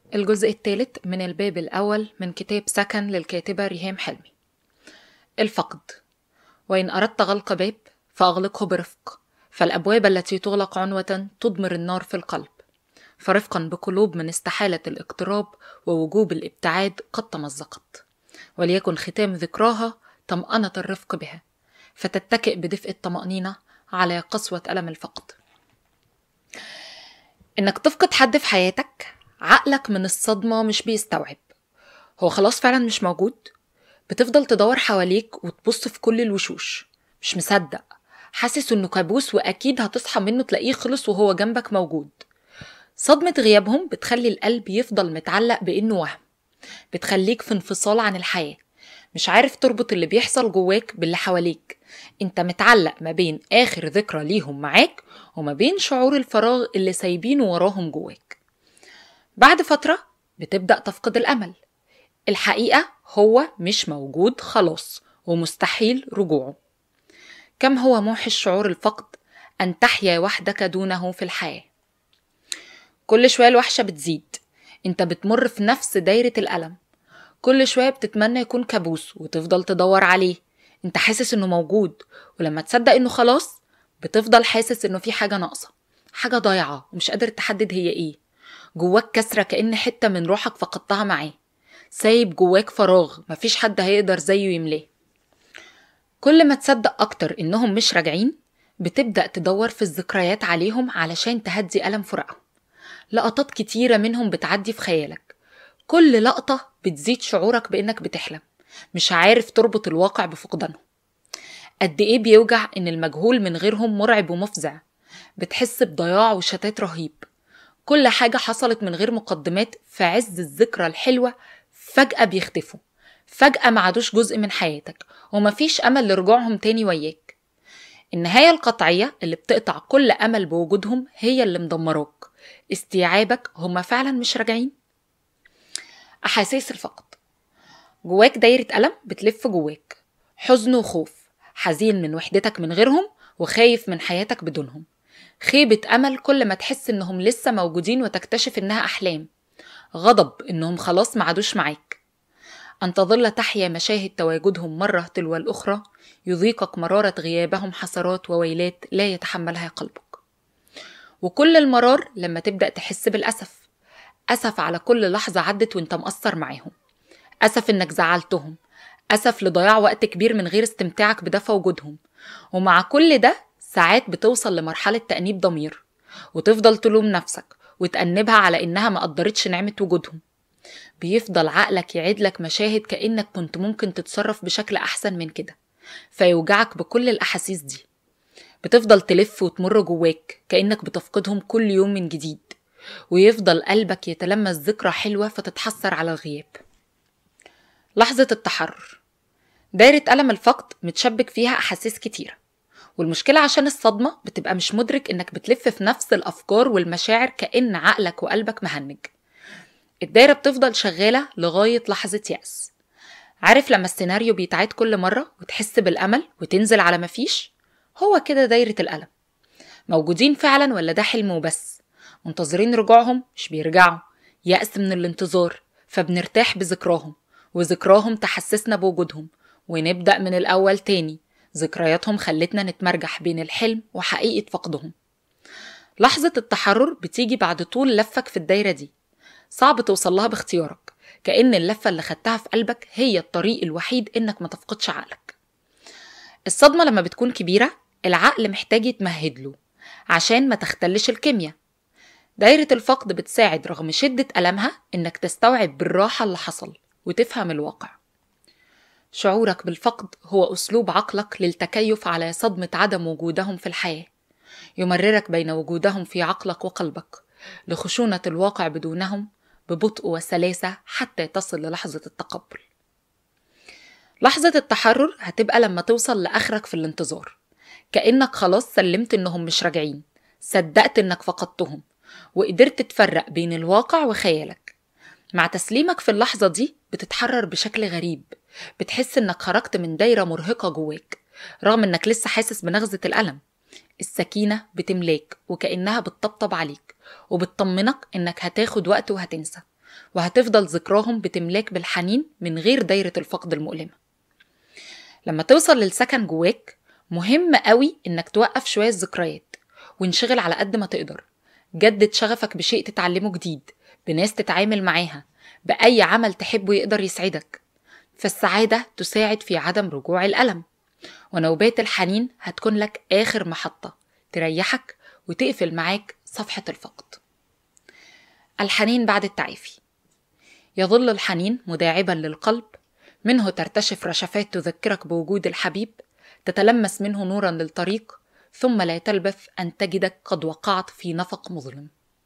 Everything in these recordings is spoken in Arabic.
الجزء الثالث من الباب الأول من كتاب سكن للكاتبة ريهام حلمي. الفقد. وإن أردت غلق باب فأغلقه برفق، فالأبواب التي تغلق عنوة تضمر النار في القلب، فرفقا بقلوب من استحالة الاقتراب ووجوب الابتعاد قد تمزقت، وليكن ختام ذكراها طمأنة الرفق بها، فتتكئ بدفء الطمأنينة على قسوة ألم الفقد. إنك تفقد حد في حياتك، عقلك من الصدمة مش بيستوعب، هو خلاص فعلا مش موجود. بتفضل تدور حواليك وتبص في كل الوشوش، مش مصدق، حاسس انه كابوس واكيد هتصحى منه تلاقيه خلص وهو جنبك موجود. صدمة غيابهم بتخلي القلب يفضل متعلق بانه وهم، بتخليك في انفصال عن الحياة، مش عارف تربط اللي بيحصل جواك باللي حواليك. انت متعلق ما بين اخر ذكرى ليهم معاك وما بين شعور الفراغ اللي سايبينه وراهم جواك. بعد فترة بتبدأ تفقد الأمل، الحقيقة هو مش موجود خلاص ومستحيل رجوعه. كم هو موحش شعور الفقد، أن تحيا وحدك دونه في الحياة. كل شوية الوحشة بتزيد، انت بتمر في نفس دايرة الألم، كل شوية بتتمنى يكون كابوس وتفضل تدور عليه. انت حاسس انه موجود، ولما تصدق انه خلاص بتفضل حاسس انه في حاجة ناقصة، حاجة ضايعة ومش قادر تحدد هي ايه. جواك كسرة كأن حتة من روحك فقدتها معاه، سايب جواك فراغ مفيش حد هيقدر زيه يملاه. كل ما تصدق أكتر إنهم مش راجعين، بتبدأ تدور في الذكريات عليهم علشان تهدي ألم فراقهم. لقطات كتيرة منهم بتعدي في خيالك، كل لقطة بتزيد شعورك بإنك بتحلم، مش عارف تربط الواقع بفقدانهم. قد إيه بيوجع إن المجهول من غيرهم مرعب ومفزع، بتحس بضياع وشتات رهيب. كل حاجة حصلت من غير مقدمات في عز الذكرى الحلوة فجأة بيختفوا، فجأة ما عادوش جزء من حياتك ومفيش أمل لرجوعهم تاني وياك. النهاية القطعية اللي بتقطع كل أمل بوجودهم هي اللي مدمراك. استيعابك هما فعلا مش راجعين. أحاسيس الفقد. جواك دايرة ألم بتلف جواك، حزن وخوف، حزين من وحدتك من غيرهم وخايف من حياتك بدونهم. خيبة أمل كل ما تحس إنهم لسه موجودين وتكتشف إنها أحلام. غضب إنهم خلاص ما عادوش معاك. أن تظل تحيا مشاهد تواجدهم مرة تلو الأخرى، يذيقك مرارة غيابهم حسرات وويلات لا يتحملها قلبك. وكل المرار لما تبدأ تحس بالأسف، أسف على كل لحظة عدت وانت مقصر معاهم، أسف إنك زعلتهم، أسف لضياع وقت كبير من غير استمتاعك بدفى وجودهم. ومع كل ده ساعات بتوصل لمرحلة تأنيب ضمير، وتفضل تلوم نفسك وتأنبها على إنها ما قدرتش نعمة وجودهم. بيفضل عقلك يعيدلك مشاهد كأنك كنت ممكن تتصرف بشكل أحسن من كده، فيوجعك بكل الأحاسيس دي. بتفضل تلف وتمر جواك كأنك بتفقدهم كل يوم من جديد، ويفضل قلبك يتلمس ذكرى حلوة فتتحسر على الغياب. لحظة التحرر. دايرة ألم الفقد متشبك فيها أحاسيس كتيرة، والمشكلة عشان الصدمة بتبقى مش مدرك إنك بتلف في نفس الأفكار والمشاعر كأن عقلك وقلبك مهنج. الدايرة بتفضل شغالة لغاية لحظة يأس. عارف لما السيناريو بيتعاد كل مرة وتحس بالأمل وتنزل على مفيش؟ هو كده دايرة الألم. موجودين فعلا ولا ده حلم وبس؟ منتظرين رجوعهم مش بيرجعوا، يأس من الانتظار، فبنرتاح بذكراهم، وذكراهم تحسسنا بوجودهم، ونبدأ من الأول تاني. ذكرياتهم خلتنا نتمرجح بين الحلم وحقيقة فقدهم. لحظة التحرر بتيجي بعد طول لفك في الدايرة دي، صعب توصلها باختيارك، كأن اللفة اللي خدتها في قلبك هي الطريق الوحيد إنك ما تفقدش عقلك. الصدمة لما بتكون كبيرة العقل محتاج يتمهد له عشان ما تختلش الكيمياء. دايرة الفقد بتساعد رغم شدة ألمها إنك تستوعب بالراحة اللي حصل وتفهم الواقع. شعورك بالفقد هو أسلوب عقلك للتكيف على صدمة عدم وجودهم في الحياة، يمررك بين وجودهم في عقلك وقلبك لخشونة الواقع بدونهم ببطء وسلاسة حتى تصل للحظة التقبل. لحظة التحرر هتبقى لما توصل لآخرك في الانتظار، كأنك خلاص سلمت إنهم مش راجعين، صدقت إنك فقدتهم، وقدرت تفرق بين الواقع وخيالك. مع تسليمك في اللحظة دي بتتحرر بشكل غريب، بتحس إنك خرجت من دايرة مرهقة جواك رغم إنك لسه حاسس بنغزة الألم. السكينة بتملاك وكأنها بتطبطب عليك وبتطمنك إنك هتاخد وقت وهتنسى، وهتفضل ذكراهم بتملاك بالحنين من غير دايرة الفقد المؤلمة. لما توصل للسكن جواك، مهم قوي إنك توقف شوية الذكريات وانشغل على قد ما تقدر. جدد شغفك بشيء تتعلمه جديد، بناس تتعامل معاها، بأي عمل تحبه يقدر يسعدك. فالسعادة تساعد في عدم رجوع الألم، ونوبات الحنين هتكون لك آخر محطة تريحك وتقفل معاك صفحة الفقد. الحنين بعد التعافي. يظل الحنين مداعبا للقلب، منه ترتشف رشفات تذكرك بوجود الحبيب، تتلمس منه نورا للطريق، ثم لا تلبث أن تجدك قد وقعت في نفق مظلم.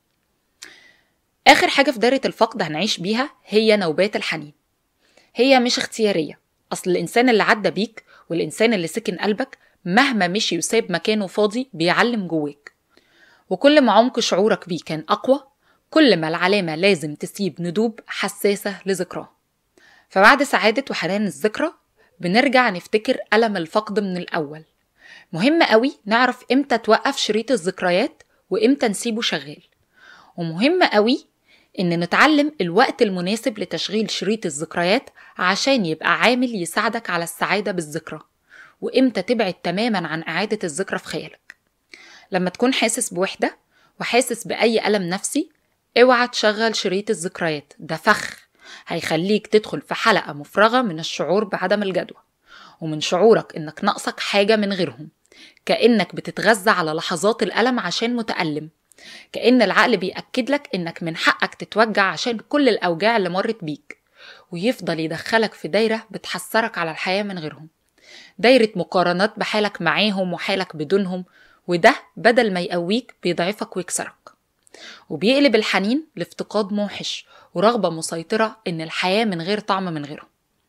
آخر حاجة في دايرة الفقد هنعيش بيها هي نوبات الحنين. هي مش اختيارية، أصل الإنسان اللي عدى بيك والإنسان اللي سكن قلبك مهما مشي وساب مكانه فاضي بيعلم جواك، وكل ما عمق شعورك بيه كان أقوى، كل ما العلامة لازم تسيب ندوب حساسة لذكراه. فبعد سعادة وحنان الذكرى بنرجع نفتكر ألم الفقد من الأول. مهم قوي نعرف إمتى توقف شريط الذكريات وإمتى نسيبه شغال، ومهم قوي إن نتعلم الوقت المناسب لتشغيل شريط الذكريات عشان يبقى عامل يساعدك على السعادة بالذكرى، وإمتى تبعد تماما عن إعادة الذكرى في خيالك. لما تكون حاسس بوحدة وحاسس بأي ألم نفسي، اوعى تشغل شريط الذكريات، ده فخ هيخليك تدخل في حلقة مفرغة من الشعور بعدم الجدوى، ومن شعورك إنك ناقصك حاجة من غيرهم، كأنك بتتغذى على لحظات الألم عشان متألم، كأن العقل بيأكد لك إنك من حقك تتوجع عشان كل الأوجاع اللي مرت بيك، ويفضل يدخلك في دايرة بتحسرك على الحياة من غيرهم، دايرة مقارنات بحالك معاهم وحالك بدونهم، وده بدل ما يقويك بيضعفك ويكسرك، وبيقلب الحنين لافتقاد موحش ورغبة مسيطرة إن الحياة من غير طعم من غيره.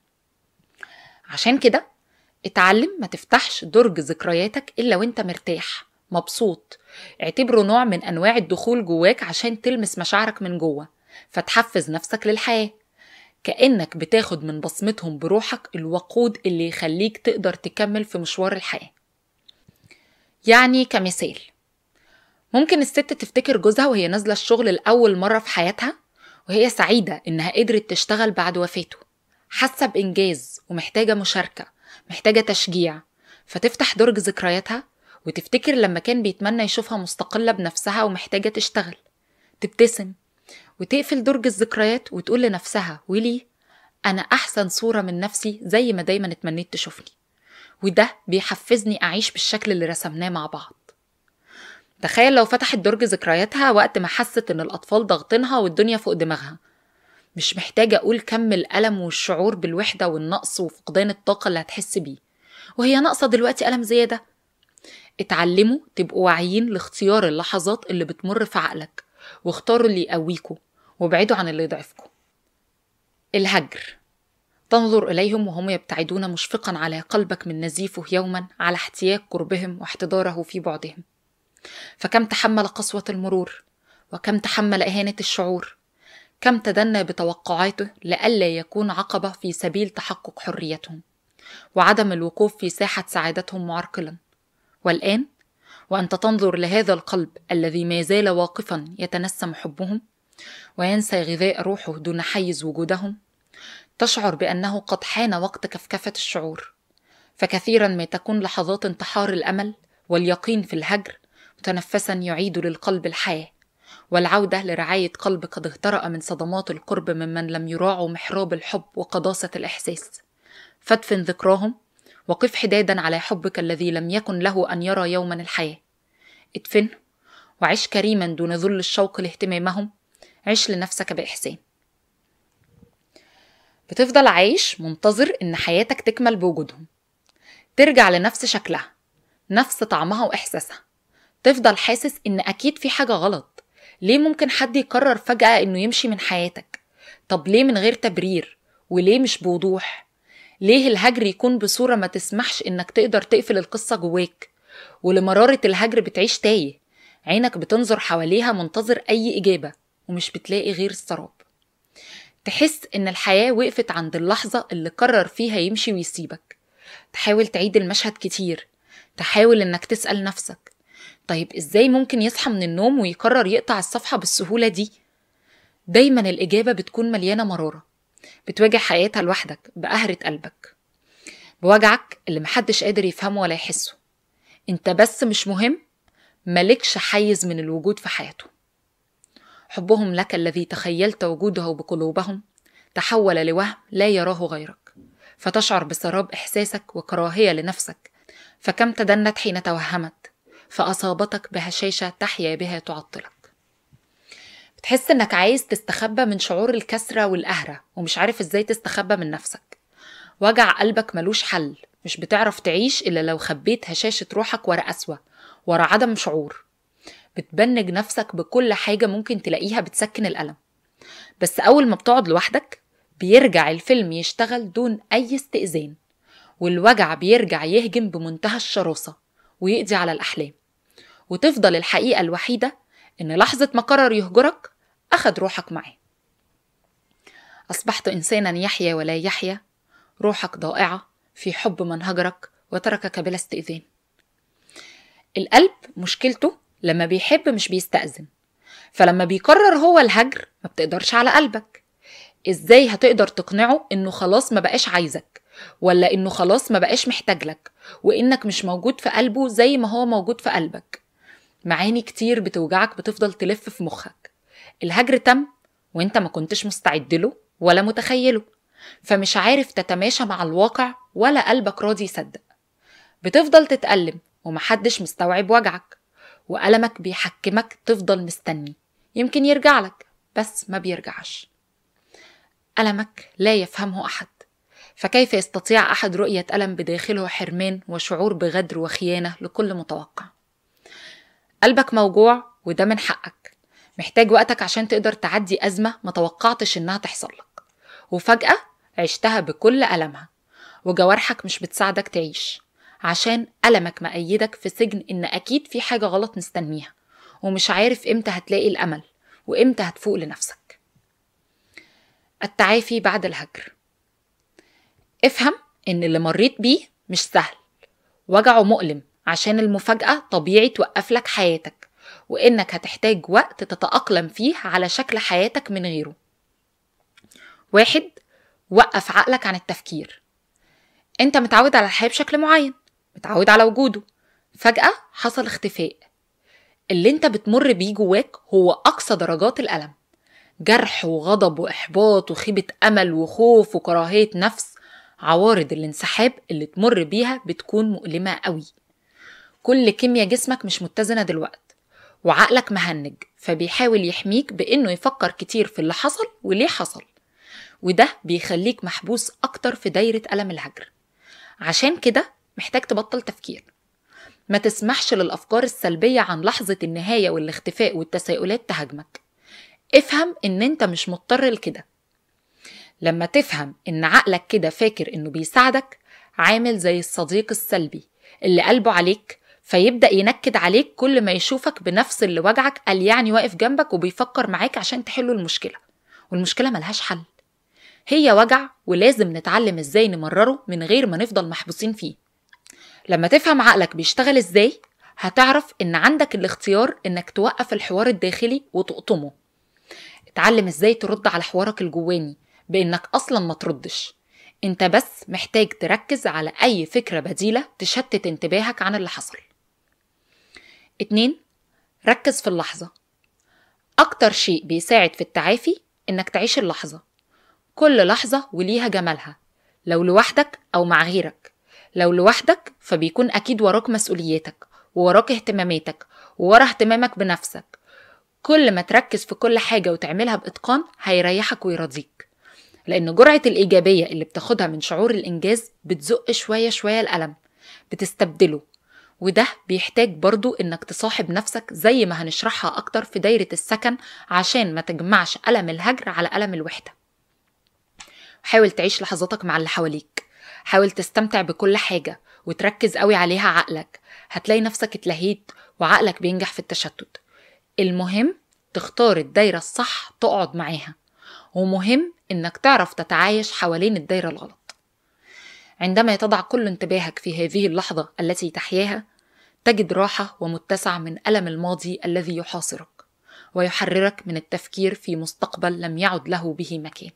عشان كده اتعلم ما تفتحش درج ذكرياتك إلا وانت مرتاح مبسوط. اعتبره نوع من أنواع الدخول جواك عشان تلمس مشاعرك من جوه، فتحفز نفسك للحياة، كأنك بتاخد من بصمتهم بروحك الوقود اللي يخليك تقدر تكمل في مشوار الحياة. يعني كمثال، ممكن الست تفتكر جوزها وهي نازلة الشغل لأول مرة في حياتها، وهي سعيدة إنها قدرت تشتغل بعد وفاته، حاسة بإنجاز ومحتاجة مشاركة، محتاجة تشجيع، فتفتح درج ذكرياتها وتفتكر لما كان بيتمنى يشوفها مستقلة بنفسها ومحتاجة تشتغل، تبتسم وتقفل درج الذكريات وتقول لنفسها ويلي أنا أحسن صورة من نفسي زي ما دايما اتمنيت تشوفني، وده بيحفزني أعيش بالشكل اللي رسمناه مع بعض. تخيل لو فتحت درج ذكرياتها وقت ما حست إن الأطفال ضاغطينها والدنيا فوق دماغها، مش محتاجة أقول كم الألم والشعور بالوحدة والنقص وفقدان الطاقة اللي هتحس بيه، وهي ناقصة دلوقتي ألم زيادة. اتعلموا تبقوا واعيين لاختيار اللحظات اللي بتمر في عقلك، واختاروا اللي يقويكوا وابعدوا عن اللي يضعفكوا. الهجر. تنظر إليهم وهم يبتعدون مشفقا على قلبك من نزيفه يوما على احتياج قربهم واحتضاره في بعدهم، فكم تحمل قسوة المرور، وكم تحمل إهانة الشعور، كم تدنى بتوقعاته لئلا يكون عقبة في سبيل تحقق حريتهم وعدم الوقوف في ساحة سعادتهم معرقلا. والآن وأنت تنظر لهذا القلب الذي ما زال واقفا يتنسم حبهم وينسى غذاء روحه دون حيز وجودهم، تشعر بأنه قد حان وقت كفكفة الشعور. فكثيرا ما تكون لحظات انتحار الأمل واليقين في الهجر متنفسا يعيد للقلب الحياة والعودة لرعاية قلب قد اهترأ من صدمات القرب ممن لم يراعوا محراب الحب وقداسة الإحساس. فادفن ذكراهم وقف حدادا على حبك الذي لم يكن له أن يرى يوما الحياة. ادفنه وعش كريما دون ذل الشوق لاهتمامهم. عش لنفسك بإحسان. بتفضل عايش منتظر إن حياتك تكمل بوجودهم، ترجع لنفس شكلها، نفس طعمها وإحساسها، تفضل حاسس إن أكيد في حاجة غلط. ليه ممكن حد يقرر فجأة إنه يمشي من حياتك؟ طب ليه من غير تبرير؟ وليه مش بوضوح؟ ليه الهجر يكون بصورة ما تسمحش إنك تقدر تقفل القصة جواك؟ ولمرارة الهجر بتعيش تايه، عينك بتنظر حواليها منتظر أي إجابة ومش بتلاقي غير السراب. تحس إن الحياة وقفت عند اللحظة اللي قرر فيها يمشي ويسيبك. تحاول تعيد المشهد كتير، تحاول إنك تسأل نفسك طيب إزاي ممكن يصحى من النوم ويقرر يقطع الصفحة بالسهولة دي؟ دايما الإجابة بتكون مليانة مرارة، بتواجه حياتها لوحدك بقهرة قلبك، بوجعك اللي محدش قادر يفهمه ولا يحسه. انت بس مش مهم، ملكش حيز من الوجود في حياته. حبهم لك الذي تخيلت وجوده بقلوبهم تحول لوهم لا يراه غيرك، فتشعر بسراب إحساسك وكراهية لنفسك، فكم تدنت حين توهمت، فأصابتك بهشاشة تحيا بها تعطلك. بتحس إنك عايز تستخبى من شعور الكسرة والقهرة ومش عارف إزاي تستخبى من نفسك. وجع قلبك ملوش حل، مش بتعرف تعيش إلا لو خبيت هشاشة روحك ورا قسوة، ورا عدم شعور. بتبنج نفسك بكل حاجة ممكن تلاقيها بتسكن الألم، بس أول ما بتقعد لوحدك بيرجع الفيلم يشتغل دون أي استئذان، والوجع بيرجع يهجم بمنتهى الشراسة ويقضي على الأحلام، وتفضل الحقيقة الوحيدة إن لحظة ما قرر يهجرك أخد روحك معاه. أصبحت إنسانا يحيا ولا يحيا، روحك ضائعة في حب من هجرك وتركك بلا استئذان. القلب مشكلته لما بيحب مش بيستأذن، فلما بيقرر هو الهجر ما بتقدرش على قلبك. ازاي هتقدر تقنعه انه خلاص ما بقاش عايزك، ولا انه خلاص ما بقاش محتاج لك، وانك مش موجود في قلبه زي ما هو موجود في قلبك؟ معاني كتير بتوجعك بتفضل تلف في مخك. الهجر تم وانت ما كنتش مستعد له ولا متخيله، فمش عارف تتماشى مع الواقع ولا قلبك راضي يصدق. بتفضل تتألم ومحدش مستوعب وجعك، وألمك بيحكمك تفضل مستني يمكن يرجع لك، بس ما بيرجعش. ألمك لا يفهمه أحد، فكيف يستطيع أحد رؤية ألم بداخله حرمان وشعور بغدر وخيانة لكل متوقع؟ قلبك موجوع وده من حقك، محتاج وقتك عشان تقدر تعدي أزمة ما توقعتش إنها تحصل لك، وفجأة عشتها بكل ألمها، وجوارحك مش بتساعدك تعيش عشان ألمك مقيدك في سجن إن أكيد في حاجة غلط مستنيها، ومش عارف إمتى هتلاقي الأمل وإمتى هتفوق لنفسك. التعافي بعد الهجر. افهم إن اللي مريت بيه مش سهل، وجعه مؤلم عشان المفاجأة طبيعي توقف لك حياتك، وإنك هتحتاج وقت تتأقلم فيه على شكل حياتك من غيره. 1. وقف عقلك عن التفكير. انت متعود على الحياة بشكل معين، متعود على وجوده، فجأة حصل اختفاء. اللي انت بتمر بيه جواك هو أقصى درجات الألم، جرح وغضب وإحباط وخيبة أمل وخوف وكراهية نفس. عوارض الانسحاب اللي تمر بيها بتكون مؤلمة قوي. كل كيمياء جسمك مش متزنة دلوقت، وعقلك مهنج فبيحاول يحميك بإنه يفكر كتير في اللي حصل وليه حصل، وده بيخليك محبوس أكتر في دايرة ألم الهجر. عشان كده محتاج تبطل تفكير، ما تسمحش للأفكار السلبية عن لحظة النهاية والاختفاء والتساؤلات تهاجمك. افهم إن انت مش مضطر لكده. لما تفهم إن عقلك كده فاكر إنه بيساعدك، عامل زي الصديق السلبي اللي قلبه عليك، فيبدأ ينكد عليك كل ما يشوفك بنفس اللي وجعك، قال يعني واقف جنبك وبيفكر معاك عشان تحلوا المشكلة، والمشكلة ملهاش حل. هي وجع ولازم نتعلم ازاي نمرره من غير ما نفضل محبوسين فيه. لما تفهم عقلك بيشتغل ازاي، هتعرف ان عندك الاختيار انك توقف الحوار الداخلي وتقطمه. اتعلم ازاي ترد على حوارك الجواني بانك اصلا ما تردش، انت بس محتاج تركز على اي فكرة بديلة تشتت انتباهك عن اللي حصل. 2. ركز في اللحظة. اكتر شيء بيساعد في التعافي انك تعيش اللحظة. كل لحظة وليها جمالها، لو لوحدك أو مع غيرك. لو لوحدك فبيكون أكيد وراك مسؤولياتك ووراك اهتماماتك وورا اهتمامك بنفسك. كل ما تركز في كل حاجة وتعملها بإتقان هيريحك ويرضيك، لأن جرعة الإيجابية اللي بتاخدها من شعور الإنجاز بتزق شوية شوية الألم، بتستبدله. وده بيحتاج برضو إنك تصاحب نفسك زي ما هنشرحها أكتر في دايرة السكن، عشان ما تجمعش ألم الهجر على ألم الوحدة. حاول تعيش لحظاتك مع اللي حواليك، حاول تستمتع بكل حاجة وتركز قوي عليها عقلك، هتلاقي نفسك اتلهيت وعقلك بينجح في التشتت. المهم تختار الدايرة الصح تقعد معاها، ومهم انك تعرف تتعايش حوالين الدايرة الغلط. عندما يتضع كل انتباهك في هذه اللحظة التي تحياها، تجد راحة ومتسع من ألم الماضي الذي يحاصرك، ويحررك من التفكير في مستقبل لم يعد له به مكان.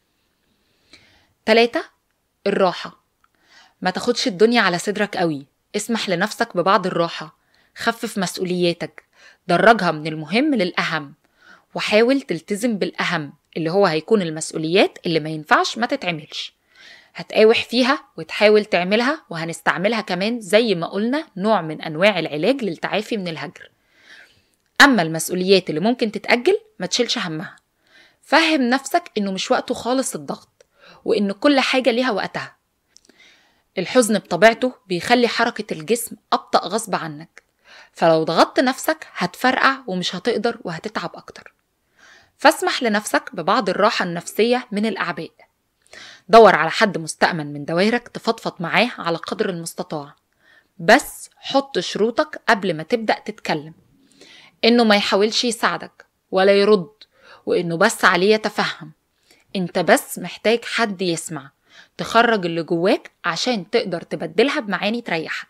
3. الراحة. ما تاخدش الدنيا على صدرك قوي، اسمح لنفسك ببعض الراحة، خفف مسؤولياتك، درجها من المهم للأهم، وحاول تلتزم بالأهم اللي هو هيكون المسؤوليات اللي ما ينفعش ما تتعملش. هتقاوح فيها وتحاول تعملها، وهنستعملها كمان زي ما قلنا نوع من أنواع العلاج للتعافي من الهجر. أما المسؤوليات اللي ممكن تتأجل ما تشيلش همها. فهم نفسك إنه مش وقته خالص الضغط، وإن كل حاجة ليها وقتها. الحزن بطبيعته بيخلي حركة الجسم أبطأ غصب عنك، فلو ضغطت نفسك هتفرقع ومش هتقدر وهتتعب أكتر. فاسمح لنفسك ببعض الراحة النفسية من الأعباء. دور على حد مستأمن من دوائرك تفضفض معاه على قدر المستطاع، بس حط شروطك قبل ما تبدأ تتكلم. إنه ما يحاولش يساعدك ولا يرد، وإنه بس عليه يتفهم. انت بس محتاج حد يسمع، تخرج اللي جواك عشان تقدر تبدلها بمعاني تريحك.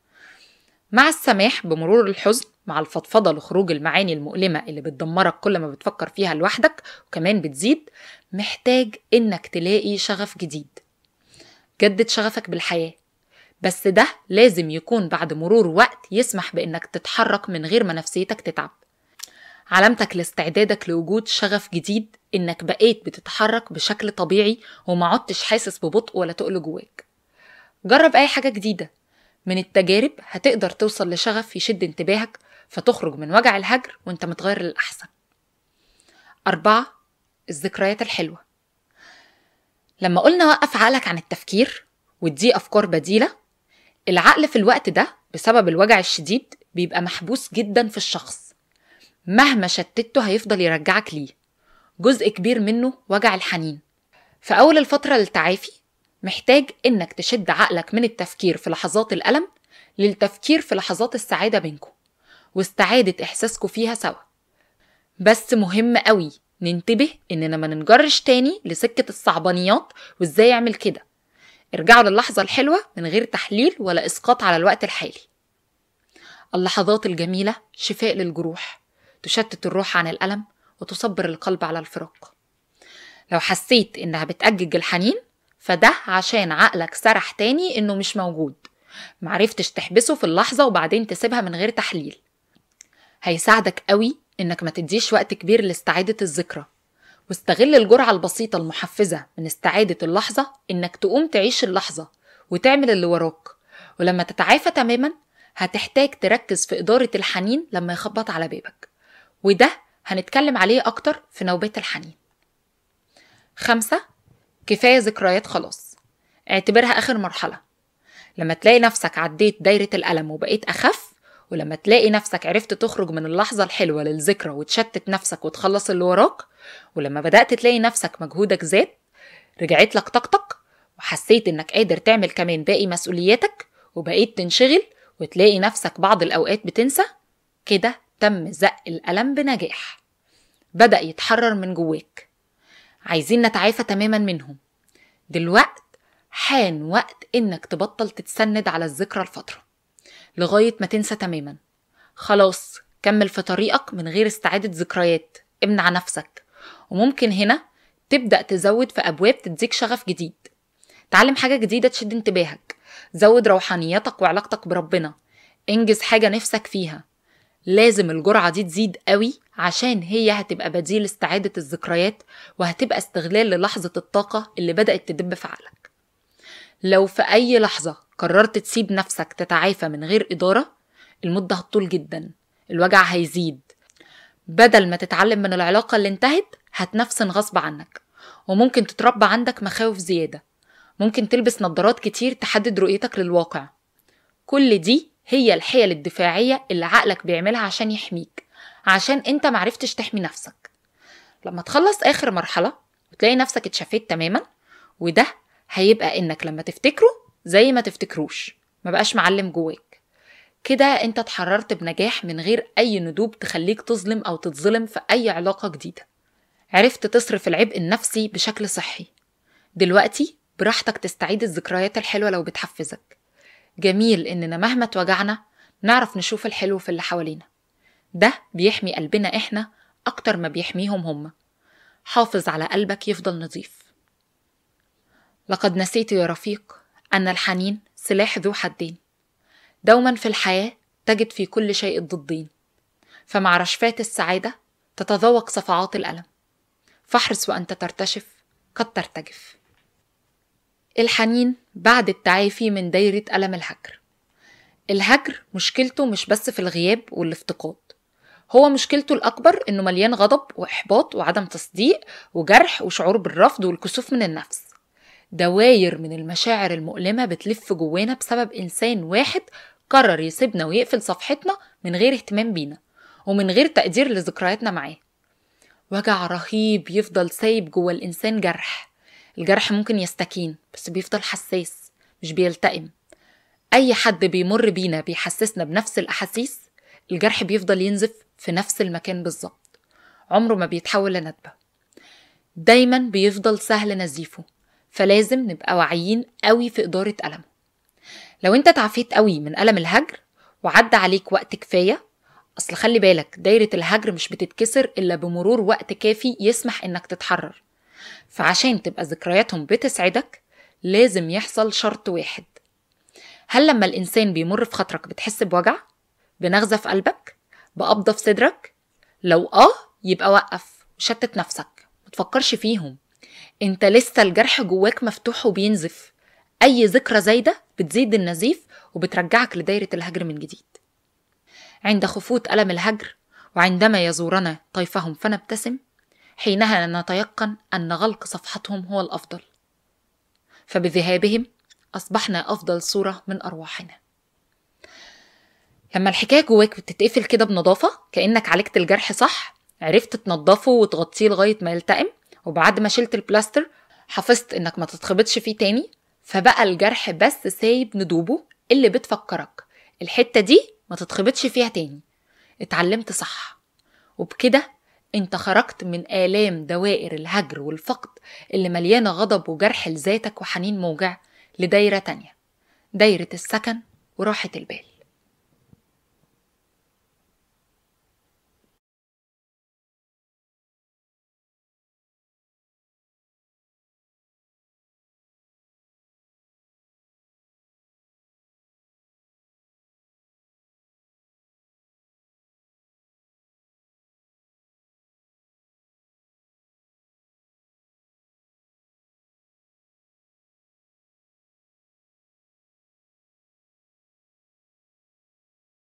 مع السماح بمرور الحزن، مع الفضفضة لخروج المعاني المؤلمة اللي بتدمرك كل ما بتفكر فيها لوحدك وكمان بتزيد، محتاج انك تلاقي شغف جديد. جدد شغفك بالحياة، بس ده لازم يكون بعد مرور وقت يسمح بانك تتحرك من غير ما نفسيتك تتعب. علامتك لاستعدادك لوجود شغف جديد انك بقيت بتتحرك بشكل طبيعي وما عدتش حاسس ببطء ولا تقل جواك. جرب اي حاجة جديدة، من التجارب هتقدر توصل لشغف يشد انتباهك، فتخرج من وجع الهجر وانت متغير للأحسن. 4. الذكريات الحلوة. لما قلنا وقف عقلك عن التفكير واديه أفكار بديلة، العقل في الوقت ده بسبب الوجع الشديد بيبقى محبوس جدا في الشخص. مهما شتته هيفضل يرجعك ليه. جزء كبير منه وجع الحنين. في أول الفترة للتعافي محتاج إنك تشد عقلك من التفكير في لحظات الألم للتفكير في لحظات السعادة بينكم، واستعادة إحساسكم فيها سوا. بس مهم قوي ننتبه إننا ما ننجرش تاني لسكة الصعبانيات وإزاي يعمل كده. ارجعوا للحظة الحلوة من غير تحليل ولا إسقاط على الوقت الحالي. اللحظات الجميلة شفاء للجروح، تشتت الروح عن الألم وتصبر القلب على الفراق. لو حسيت إنها بتأجج الحنين، فده عشان عقلك سرح تاني إنه مش موجود، معرفتش تحبسه في اللحظة وبعدين تسيبها من غير تحليل. هيساعدك قوي إنك ما تديش وقت كبير لاستعادة الذكرى، واستغل الجرعة البسيطة المحفزة من استعادة اللحظة إنك تقوم تعيش اللحظة وتعمل اللي وراك. ولما تتعافى تماما هتحتاج تركز في إدارة الحنين لما يخبط على بابك، وده هنتكلم عليه أكتر في نوبات الحنين. 5. كفاية ذكريات خلاص، اعتبرها آخر مرحلة. لما تلاقي نفسك عديت دايرة الألم وبقيت أخف، ولما تلاقي نفسك عرفت تخرج من اللحظة الحلوة للذكرى وتشتت نفسك وتخلص اللي وراك، ولما بدأت تلاقي نفسك مجهودك زاد، رجعت لك طاقتك، وحسيت إنك قادر تعمل كمان باقي مسؤولياتك، وبقيت تنشغل وتلاقي نفسك بعض الأوقات بتنسى، كده تم زق الألم بنجاح، بدأ يتحرر من جواك. عايزين نتعافى تماما منهم. دلوقت حان وقت إنك تبطل تتسند على الذكرى الفترة لغاية ما تنسى تماما. خلاص كمل في طريقك من غير استعادة ذكريات، امنع نفسك. وممكن هنا تبدأ تزود في أبواب تديك شغف جديد. تعلم حاجة جديدة تشد انتباهك، زود روحانيتك وعلاقتك بربنا، انجز حاجة نفسك فيها. لازم الجرعة دي تزيد قوي عشان هي هتبقى بديل استعادة الذكريات، وهتبقى استغلال للحظة الطاقة اللي بدأت تدب في عقلك. لو في أي لحظة قررت تسيب نفسك تتعافى من غير إدارة، المدة هتطول جدا، الوجع هيزيد. بدل ما تتعلم من العلاقة اللي انتهت هتنفسن غصب عنك، وممكن تتربى عندك مخاوف زيادة. ممكن تلبس نظارات كتير تحدد رؤيتك للواقع. كل دي هي الحيل الدفاعية اللي عقلك بيعملها عشان يحميك، عشان انت معرفتش تحمي نفسك. لما تخلص آخر مرحلة وتلاقي نفسك اتشفيت تماما، وده هيبقى انك لما تفتكره زي ما تفتكروش، ما بقاش معلم جواك. كده انت اتحررت بنجاح من غير اي ندوب تخليك تظلم او تتظلم في اي علاقة جديدة. عرفت تصرف العبء النفسي بشكل صحي. دلوقتي براحتك تستعيد الذكريات الحلوة لو بتحفزك. جميل اننا مهما توجعنا نعرف نشوف الحلو في اللي حوالينا. ده بيحمي قلبنا احنا أكتر ما بيحميهم هم. حافظ على قلبك يفضل نظيف. لقد نسيت يا رفيق أن الحنين سلاح ذو حدين، دوما في الحياة تجد في كل شيء الضدين، فمع رشفات السعادة تتذوق صفعات الألم، فاحرص وأنت ترتشف قد ترتجف. الحنين بعد التعافي من دايرة ألم الهجر. الهجر مشكلته مش بس في الغياب والافتقاد، هو مشكلته الأكبر إنه مليان غضب وإحباط وعدم تصديق وجرح وشعور بالرفض والكسوف من النفس. دواير من المشاعر المؤلمة بتلف جوانا بسبب إنسان واحد قرر يسيبنا ويقفل صفحتنا من غير اهتمام بينا ومن غير تقدير لذكرياتنا معاه. وجع رهيب يفضل سايب جوا الإنسان جرح. الجرح ممكن يستكين بس بيفضل حساس مش بيلتئم. أي حد بيمر بينا بيحسسنا بنفس الأحاسيس، الجرح بيفضل ينزف في نفس المكان بالظبط، عمره ما بيتحول لندبة، دايما بيفضل سهل نزيفه، فلازم نبقى واعيين قوي في إدارة ألمه. لو انت تعافيت قوي من ألم الهجر وعدى عليك وقت كفاية، أصل خلي بالك دايرة الهجر مش بتتكسر إلا بمرور وقت كافي يسمح إنك تتحرر. فعشان تبقى ذكرياتهم بتسعدك لازم يحصل شرط واحد. هل لما الإنسان بيمر في خاطرك بتحس بوجع؟ بنغزة في قلبك؟ بقبضة في صدرك؟ لو يبقى وقف وشتت نفسك، متفكرش فيهم. انت لسه الجرح جواك مفتوح وبينزف. أي ذكرى زايدة بتزيد النزيف وبترجعك لدايرة الهجر من جديد. عند خفوت ألم الهجر وعندما يزورنا طيفهم فنبتسم، حينها نتيقن أن غلق صفحتهم هو الأفضل، فبذهابهم أصبحنا أفضل صورة من أرواحنا. لما الحكاية جواك بتتقفل كده بنظافة، كأنك عالجت الجرح صح، عرفت تنظفه وتغطيه لغاية ما يلتئم، وبعد ما شلت البلاستر حافظت إنك ما تتخبطش فيه تاني، فبقى الجرح بس سايب ندوبه اللي بتفكرك الحتة دي ما تتخبطش فيها تاني. اتعلمت صح، وبكده انت خرجت من آلام دوائر الهجر والفقد اللي مليانة غضب وجرح لذاتك وحنين موجع لدايرة تانية، دايرة السكن وراحة البال.